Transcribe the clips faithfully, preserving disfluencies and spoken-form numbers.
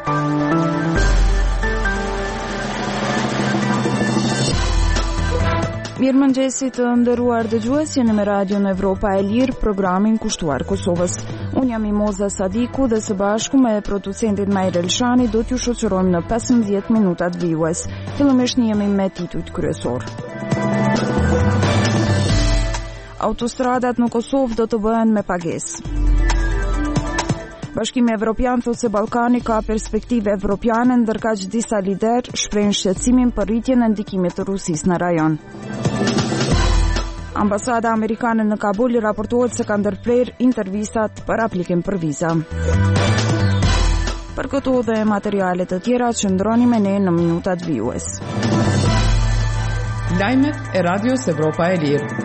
Mirëmëngjesi të nderuar dëgjues, jeni me Radion Evropa e Lirë, programin kushtuar Kosovës. Unë jam Imoza Sadiku dhe së bashku me producentin Majr Elshani do t'ju shoqërojmë në pesëmbëdhjetë minutat vijues. Fillimisht jemi me titujt kryesor. Autostradat në Kosovë do të bëhen me pagesë. Bashkimi Evropian thotë se Ballkani ka perspektive evropiane, ndërkaq disa lider shprehin shqetësimin për rritjen e ndikimit të Rusisë në rajon. Ambasada amerikane në Kabul raportohet se ka ndërprer intervistat për aplikim për viza. Për këto dhe materiale të tjera qëndroni me ne në minutat vijues. Lajmet e Radios Evropa e Lirë.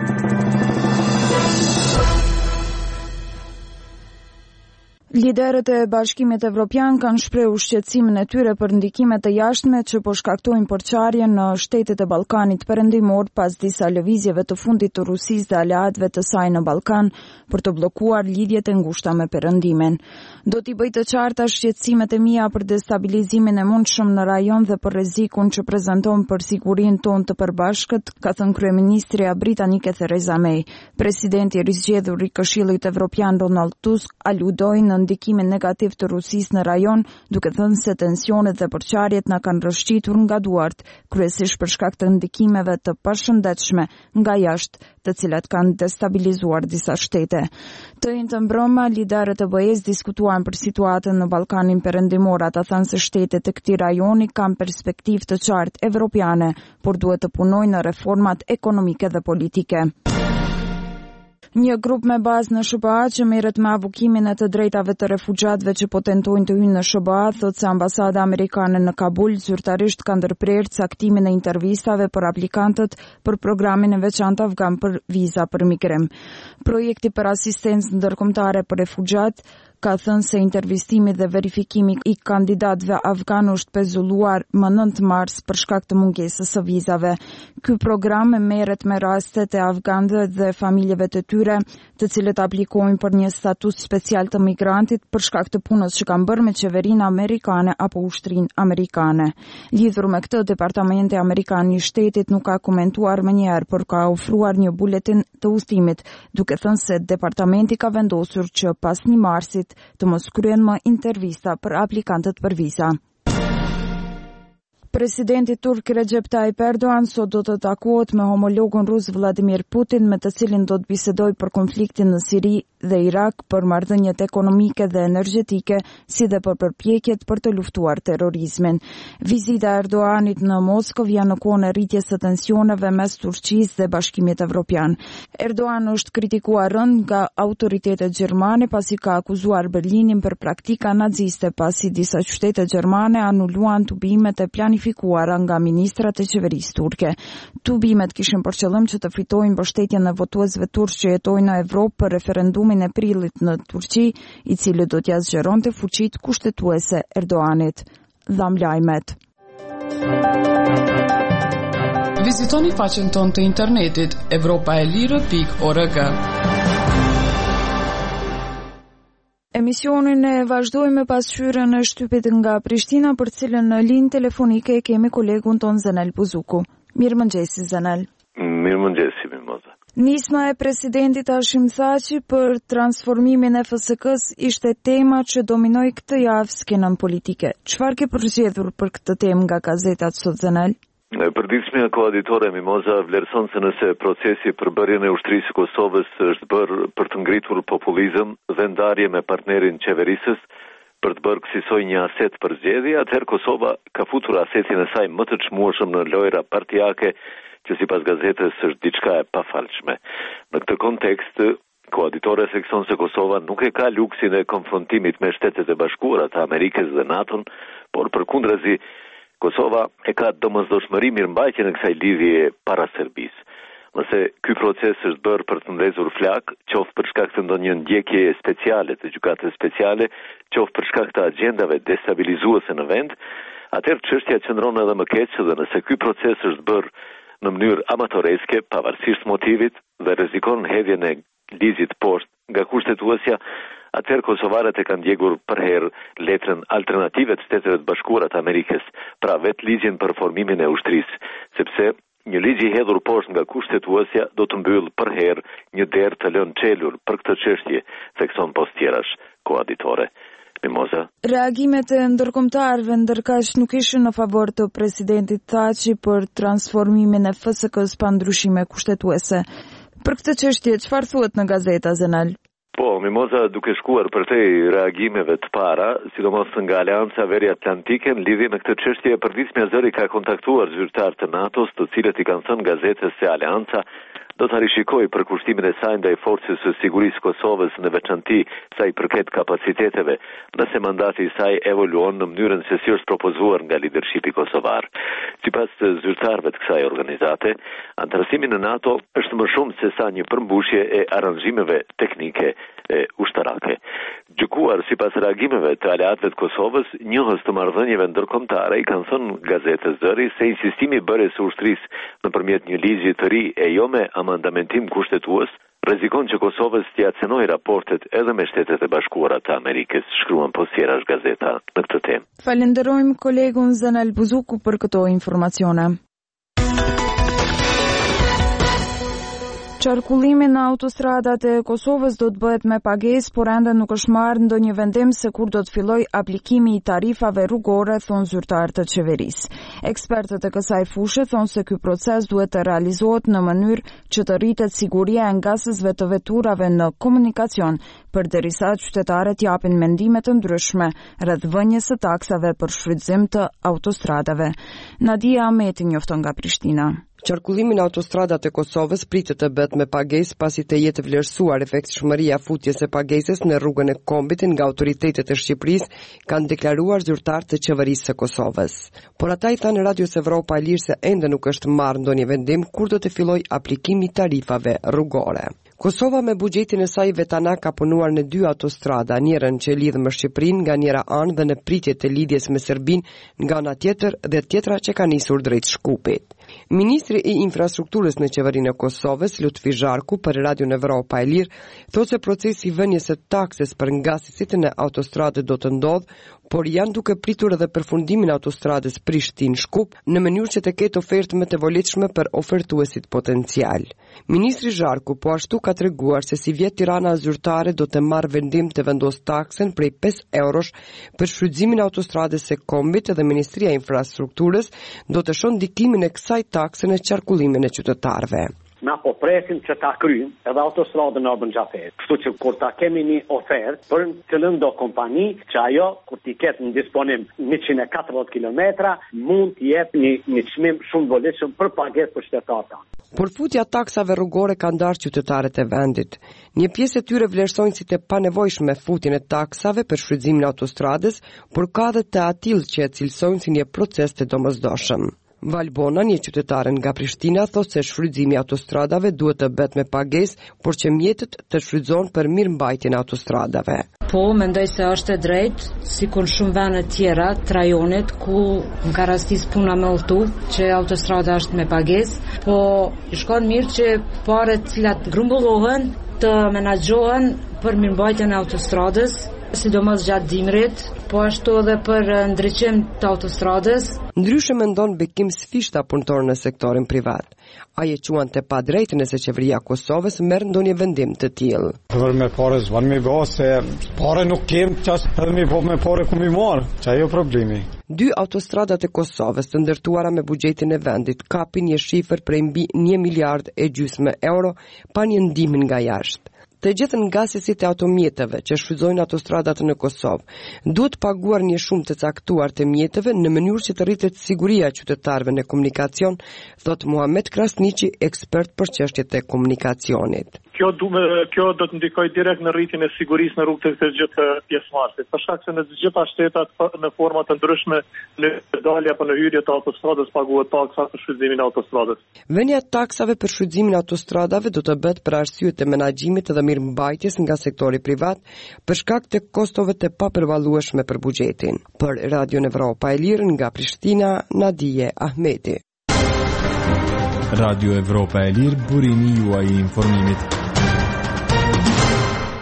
Liderët e Bashkimit Evropian kanë shprehur shqetësimin e tyre për ndikimet e jashtme që po shkaktojnë përçarje në shtetet e Ballkanit Perëndimor pas disa lëvizjeve të fundit të Rusisë dhe aleatëve të saj në Ballkan për të bllokuar lidhjet e ngushta me Perëndimin. Do t'i bëj të qarta shqetësimet e mia për destabilizimin e mundshëm në rajon dhe për rrezikun që prezanton për sigurinë tonë të përbashkët, ka thënë kryeministrja britanike Theresa May. Presidenti i rizgjedhur i Këshillit Evropian Donald Tusk aludoi në ndikimin negativ të Rusisë në rajon, duke thënë se tensionet dhe përçarjet na kanë rrëshqitur nga duart, kryesisht për shkak të ndikimeve të pashëndetshme nga jashtë, të cilat kanë destabilizuar disa shtete. Të njëjtën mbrëmë, liderët e B E S diskutuan për situatën në Ballkanin Perëndimor. Ata thanë se shtetet e këtij rajoni kanë perspektivë të qartë evropiane, por duhet të punojnë në reformat ekonomike dhe politike. Një grup me bazë në S B A që merret me avokimin e të drejtave të refugjatëve që po tentojnë të hyjnë në S B A thotë se ambasada amerikane në Kabul zyrtarisht ka ndërprer caktimin e intervistave për aplikantët për programin e veçantë afgan për viza për migrim. Projekti për asistencë ndërkombëtare për refugjat ka thënë se intervistimi dhe verifikimi i kandidatëve afgan është pezulluar më nëntë mars për shkak të mungesës së vizave. Ky program merret me rastet e afganëve dhe familjeve të tyre, të cilët aplikojnë për një status special të migrantit për shkak të punës që kanë bërë me qeverinë amerikane apo ushtrinë amerikane. Lidhur me këtë, Departamenti Amerikan i Shtetit nuk ka komentuar më njëherë, por ka ofruar një buletin të udhëtimit, duke thënë se departamenti ka vendosur që pas një marsit të mos kryen më intervista për aplikantët për viza. Presidenti turk Recep Tayyip Erdogan sot do të takohet me homologun rus Vladimir Putin, me të cilin do të bisedoj për konfliktin në Siri dhe Irak, për marrëdhëniet ekonomike dhe energjetike, si dhe për përpjekjet për të luftuar terrorizmin. Vizita e Erdoganit në Moskov janë në kohën e rritjes së tensioneve mes Turqisë dhe Bashkimit Evropian. Erdogan është kritikuar rënd nga autoritetet gjermane pasi ka akuzuar Berlinin për praktika naziste, pasi disa qytete gjermane anuluan tubimet e planifikuara nga ministrat e qeverisë turke. Tubimet kishin për qëllim që të fitojnë mbështetjen e votuesve turq që jetojnë në Evropë për referendumin e prillit në Turqi, i cili do t'ja zgjeronte fuqitë kushtetuese Erdoganit. Dham lajmet. Vizitoni faqen tonë të internetit evropaelire pikë org. Emisionin e vazhdojmë me pasqyrën e shtypit nga Prishtina, për cilën në linjë telefonike kemi kolegun ton Zenel Buzuku. Mirëmëngjesi Zenel. Mirëmëngjesi Mimoza. Nisma e presidentit Hashim Thaçi për transformimin e F S K-s ishte tema që dominoi këtë javë skenën politike. Çfarë ke përgjigjur për këtë temë nga gazetat sot Zenel? Përditshmja koaditore Mimoza vlerëson se nëse procesi për bërjen e ushtrisë së Kosovës është bërë për të ngritur populizëm dhe ndarje me partnerin qeverisës, për të bërë kësaj një aset për zgjedhje, atëherë Kosova ka futur asetin e saj më të çmueshëm në lojra partijake, që sipas gazetës është diçka e pafalshme. Në këtë kontekst, koaditore thekson se Kosova nuk e ka luksin e konfrontimit me Shtetet e Bashkuara të Amerikës dhe NATO-n, por përkundrazi Kosova e ka domosdoshmëri mirëmbajtjen e kësaj lidhje para Serbisë. Nëse ky proces është bërë për të ndezur flak, qoftë për shkak të ndonjë ndjekje speciale të gjykatës speciale, qoftë për shkak të agjendave destabilizuese në vend, atëherë çështja qëndron edhe më keq, dhe nëse ky proces është bërë në mënyrë amatoreske, pavarësisht motivit, dhe rrezikon hedhjen e ligjit poshtë nga kushtetuesja, atëherë kosovarët e kanë djegur për herë letrën alternative të Shteteve të Bashkuara të Amerikës, pra vetë ligjin për formimin e ushtrisë, sepse një ligj i hedhur poshtë nga kushtetuesja do të mbyll për herë një derë të lënë çelur për këtë çështje, thekson post tjerash koaditore. Mimoza. Reagimet e ndërkombëtarëve ndërkaq nuk ishin në favor të presidentit Thaçi për transformimin e F S K-s pa ndryshime kushtetuese. Për këtë çështje çfarë thuhet në gazeta, Zenal? Po, Mimoza, duke shkuar për te reagimeve të para, sidomos nga Aleanca Veri Atlantike, në lidhje me këtë çështje, përditshmja zëri ka kontaktuar zyrtar të NATO-s, të cilët i kanë thënë gazetës se Aleanca do të rishikoj për kushtimin e saj ndaj forcës së sigurisë Kosovës në veçanti sa i përket kapaciteteve, nëse mandati i saj evoluon në mënyrën se si është propozuar nga lidershipi kosovar. Sipas të zyrtarëve të kësaj organizate, antarësimi në NATO është më shumë se sa një përmbushje e aranxhimeve teknike e ushtarake. Gjykuar sipas reagimeve të aleatëve të Kosovës, njohës të marrëdhënieve ndërkombëtare i kanë thënë gazetës Zëri se insistimi i bërjes së ushtrisë nëpërmjet një ligji të ri e jo me amandamentim kushtetues rrezikon që Kosovës t'i acenojë raportet edhe me Shtetet e Bashkuara të Amerikës, shkruan posjerash gazeta në këtë temë. Falenderojmë kolegun Zenal Buzuku për këto informacione. Qarkullimi në autostradat e Kosovës do të bëhet me pagesë, por ende nuk është marrë ndonjë vendim se kur do të fillojë aplikimi i tarifave rrugore, thonë zyrtarët e qeverisë. Ekspertët e kësaj fushe thonë se ky proces duhet të realizohet në mënyrë që të rritet siguria e ngasësve të veturave në komunikacion, përderisa qytetarët japin mendime të ndryshme rreth vënies së taksave për shfrytëzim të autostradave. Nadia Ahmeti njofton nga Prishtina. Qarkullimi në autostradat e Kosovës pritet të bëhet me pagesë pasi të jetë vlerësuar efektshmëria futjes së pagesës në rrugën e Kombit nga autoritetet e Shqipërisë, kanë deklaruar zyrtarët të qeverisë së Kosovës. Por ata i thanë Radios Evropa e Lirë se ende nuk është marrë ndonjë vendim kur do të fillojë aplikimi i tarifave rrugore. Kosova me buxhetin e saj vetana ka punuar në dy autostrada, njërën që lidh me Shqipërinë nga njëra anë dhe në pritje të lidhjes me Serbinë nga ana tjetër dhe tjetra që ka nisur drejt Shkupit. Ministri i infrastrukturës në qeverinë e Kosovës, Lutfi Zharku, për Radion Evropa e Lirë, thotë se procesi i vënies së takses për ngasësitë në autostradë do të ndodhë, por janë duke pritur edhe përfundimin e autostradës Prishtinë-Shkup në mënyrë që të ketë ofertë më të volitshme për ofertuesit potencial. Ministri Zharku po ashtu ka treguar se si vjet Tirana zyrtare do të marrë vendim të vendos taksen prej pesë eurosh për shfrytëzimin e autostradës së Kombit dhe Ministria e Infrastrukturës do të shon ndikimin e kësaj takse në qarkullimin e qytetarëve. Na po presim që ta kryjmë edhe autostradën në Albën Xhafer. Kështu që kur ta kemi një ofertë për cëllën do kompani që ajo kur t'i ketë në disponim njëqind e katërdhjetë kilometra mund t'i jep një, një çmim shumë volitshëm për pagesë për qytetarët. Por futja taksave rrugore ka ndarë qytetarët e vendit. Një pjesë e tyre vlerësojnë si të panevojshme futjen e taksave për shfrytëzimin e autostradës, por ka edhe të atill që e cilësojnë si një proces të domosdoshëm. Valbona, një qytetare nga Prishtina, thotë se shfrytëzimi i autostradave duhet të bëhet me pagesë, por që mjetet të shfrytëzohen për mirëmbajtjen e autostradave. Po, mendoj se është e drejtë, sikur shumë vende të tjera të rajonit ku në ka rastis puna me udhëtu, që autostrada është me pagesë, po shkon mirë që paret cilat grumbullohen të menaxhohen për mirëmbajtjen e autostradës, sidomos gjatë dimrit, po ashtu edhe për ndriçim të autostradës. Ndryshe mendon Bekim Sfishta, punëtor në sektorin privat. Ai e quan të padrejtë nëse qeveria e Kosovës merr ndonjë vendim të tillë. Për me parë zvan me bë se parë nuk kem ças edhe me po me parë ku më marr, çajo problemi. Dy autostradat e Kosovës të ndërtuara me buxhetin e vendit kapin një shifër prej mbi një miliard e gjysmë euro pa një ndihmë nga jashtë. Të gjithë ngasësit e automjeteve që shfrytëzojnë autostradat në Kosovë duhet paguar një shumë të caktuar të mjeteve në mënyrë që të rritet siguria e qytetarëve në komunikacion, thot Muhamet Krasniqi, ekspert për çështjet e komunikacionit. Kjo, du, kjo do të ndikojë direkt në rritjen e sigurisë në rrugët të gjithë pjesëmarrësit. Për shkak se në të gjitha shtetat në forma të ndryshme në dalje apo në hyrje të autostradës paguhet taksa për shfrytëzimin e autostradës. Vënia e taksave për shfrytëzimin e autostradave do të bëhet për arsye të menaxhimit dhe mirëmbajtjes nga sektori privat për shkak të kostove të papërballueshme për buxhetin. Për Radion Evropa e Lirë nga Prishtina, Nadije Ahmeti. Radio Evropa e Lirë, burimi juaj i informimit.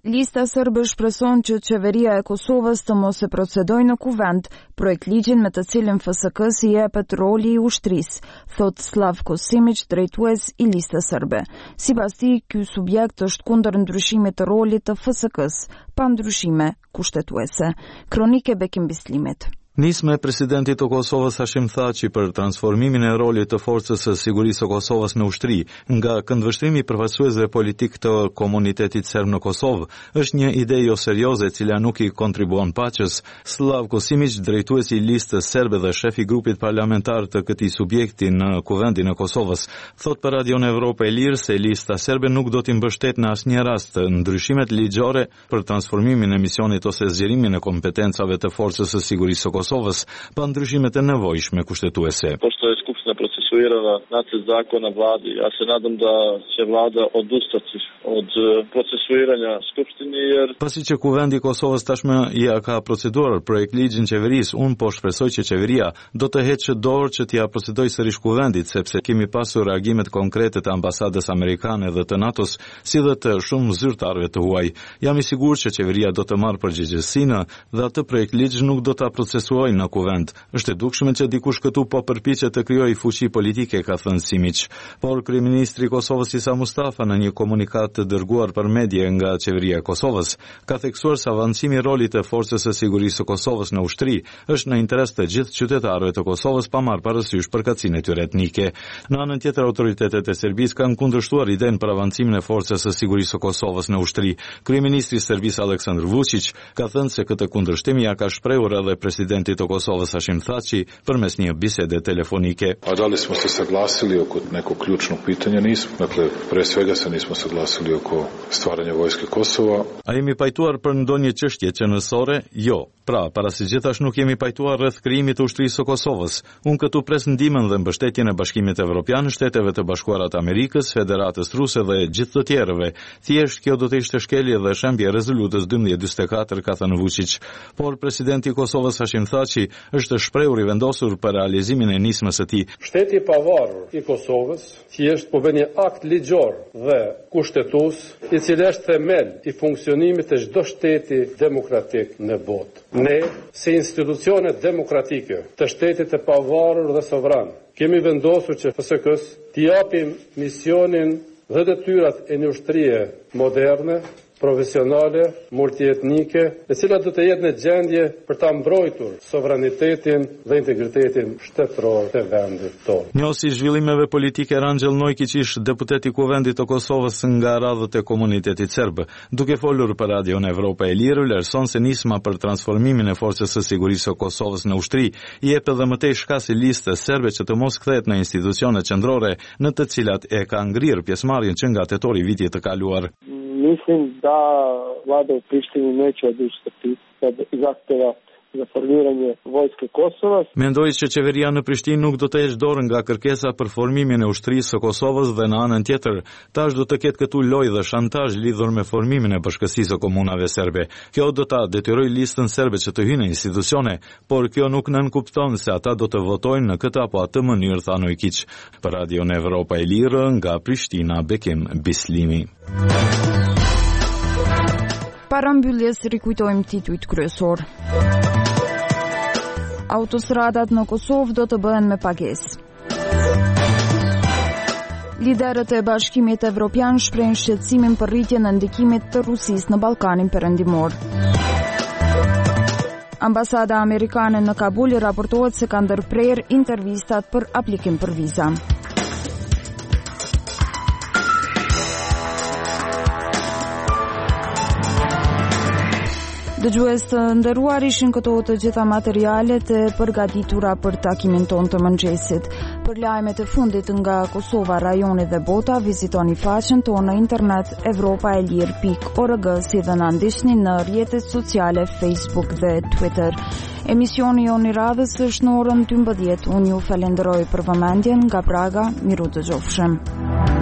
Lista sërbe shpreson që qeveria e Kosovës të mos e procedojë në kuvend projekt ligjin me të cilin F S K i jepet roli i ushtrisë, thot Slavko Simić, drejtues i listës sërbe. Sipas tij, ky subjekt është kundër ndryshimit të rolit të F S K-s, pa ndryshime kushtetuese. Kronike Bekim Bislimit. Nisme presidenti të Kosovës Hashim Thaçi për transformimin e rolit të forcës së sigurisë së Kosovës në ushtri nga këndvështrimi i përfaqësuesve politik të komunitetit serb në Kosovë është një ide jo serioze e cila nuk i kontribuon paqes. Slavko Simić, drejtuesi i listës serbe dhe shefi i grupit parlamentar të këtij subjekti në Kuvendin e Kosovës, thot për Radion Evropa e Lirë se lista serbe nuk do t'i mbështet në asnjë rast ndryshimet ligjore për transformimin e misionit ose zgjerimin e kompetencave të forcës së sigurisë së Kosovës. Kosovës pa ndryshimet e nevojshme kushtetuese. Pošto je Skupština procesuirala nacrt zakona vladi, ja se nadam da će vlada odustati od procesuiranja Skupštini jer pasi që Kuvendi i Kosovës tashmë ja ka proceduar projekt ligjin qeverisë, unë po shpresoj që qeveria do të heqë dorë që t'ia procedojë sërish Kuvendit, sepse kemi pasur reagimet konkrete të ambasadës amerikane dhe të NATO-s, si dhe të shumë zyrtarëve të huaj. Jam i sigurt që qeveria do të marrë përgjegjësinë dhe atë projekt ligj nuk do ta procesuojë në Kuvend. Është e dukshme që dikush këtu po përpiqet të krijojë fuqi politike, ka thënë Simić. Por kryeministri i Kosovës Isa Mustafa në një komunikat të dërguar për medie nga qeveria e Kosovës ka theksuar se avancimi i rolit të forcës së sigurisë së Kosovës në ushtri është në interes të gjithë qytetarëve të Kosovës pa marrë parasysh përkatësinë e tyre etnike. Në anën tjetër, autoritetet e Serbisë kanë kundërshtuar idenë për avancimin e forcës së sigurisë së Kosovës në ushtri. Kryeministri i Serbisë Aleksandar Vučić ka thënë se këtë kundërshtim ja ka shprehur edhe presidenti të Kosovës Hashim Thaçi përmes një bisede telefonike. A da li smo se saglasili oko nekog ključnog pitanja? Nismo. Dakle, pre svega se nismo saglasili oko stvaranja vojske Kosova. A jemi pajtuar për ndonjë çështje qendrore? Jo. Pra, para si gjithashtu nuk jemi pajtuar rreth krijimit të ushtrisë së Kosovës. Unë këtu pres ndihmën dhe mbështetjen e Bashkimit Evropian, Shteteve të Bashkuara të Amerikës, Federatës Ruse dhe gjithë të tjerëve. Thjesht kjo do të ishte shkelje dhe shembje e rezolutës dymbëdhjetë dymbëdhjetë e katër, ka thënë Vučić. Por presidenti i Kosovës Hashim Thaçi është shprehur i vendosur për realizimin e nismës së tij. Shteti i pavarur i Kosovës thjesht po bën një akt ligjor dhe kushtetues i cili është themel i funksionimit të çdo shteti demokratik në botë. Ne, si institucione demokratike të shtetit të pavarur dhe sovran, kemi vendosur që F S K-s t'i japim misionin dhe detyrat e një ushtrie moderne, profesionale, multietnike, e cila do të jetë në gjendje për ta mbrojtur sovranitetin dhe integritetin shtetëror të vendit tonë. Njohësi zhvillimeve politike Ranxhell Nojkić ish deputet i Kuvendit të Kosovës nga radhët e komunitetit serb. Duke folur për Radion Evropa e Lirë, vlerëson se nisma për transformimin e forcës së sigurisë së Kosovës në ushtri i jep edhe më tej shkasi listës serbe që të mos kthehet në institucione qendrore në të cilat e ka ngrirë pjesëmarrjen që nga tetori i vitit të kaluar. Mislim da vlada u Prištini neće odustati od zahteva za formiranje vojske Kosovës. Mendoj që qeveria në Prishtinë nuk do të heqë dorë nga kërkesa për formimin e ushtrisë së Kosovës dhe në anën tjetër, tash do të ketë këtu lojë dhe shantazh lidhur me formimin e bashkësisë së komunave serbe. Kjo do ta detyrojë listën serbe që të hyjë në institucione, por kjo nuk nënkupton se ata do të votojnë në këtë apo atë mënyrë, tha Nojkić. Për Radion Evropa e Lirë nga Prishtina, Bekim Bislimi. Para mbylljes rikujtojmë titujt kryesor. Autostradat në Kosovë do të bëhen me pagesë. Liderët e Bashkimit Evropian shprehin shqetësimin për rritjen e ndikimit të Rusisë në Ballkanin Perëndimor. Ambasada amerikane në Kabul raportohet se ka ndërprerë intervistat për aplikim për viza. Dëgjues të nderuar, ishin këto të gjitha materialet e përgatitura për takimin ton të mëngjesit. Për lajmet e fundit nga Kosova, rajoni dhe bota, vizitoni faqen tonë në internet evropa e lir pikë org, si dhe na ndiqni në rrjetet sociale Facebook dhe Twitter. Emisioni jonë i radhës është në orën dymbëdhjetë. Unë ju falenderoj për vëmendjen nga Praga, miru dëgjofshëm.